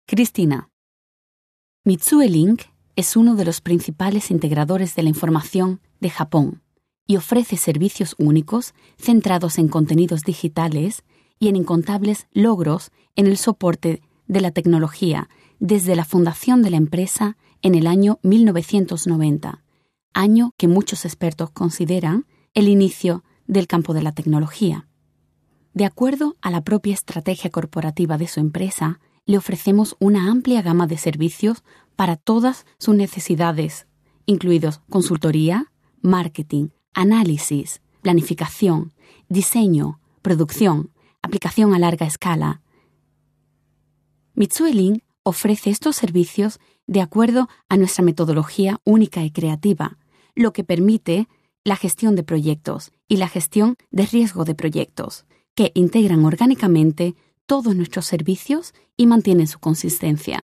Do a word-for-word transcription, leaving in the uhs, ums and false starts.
Cristina. Mitsue Link es uno de los principales integradores de la información de Japón y ofrece servicios únicos centrados en contenidos digitales y en incontables logros en el soporte de la tecnología desde la fundación de la empresa en el año mil novecientos noventa, año que muchos expertos consideran el inicio del campo de la tecnología. De acuerdo a la propia estrategia corporativa de su empresa, le ofrecemos una amplia gama de servicios para todas sus necesidades, incluidos consultoría, marketing, análisis, planificación, diseño, producción, aplicación a larga escala. Mitsue Link ofrece estos servicios de acuerdo a nuestra metodología única y creativa, lo que permite la gestión de proyectos y la gestión de riesgo de proyectos, que integran orgánicamente todos nuestros servicios y mantienen su consistencia.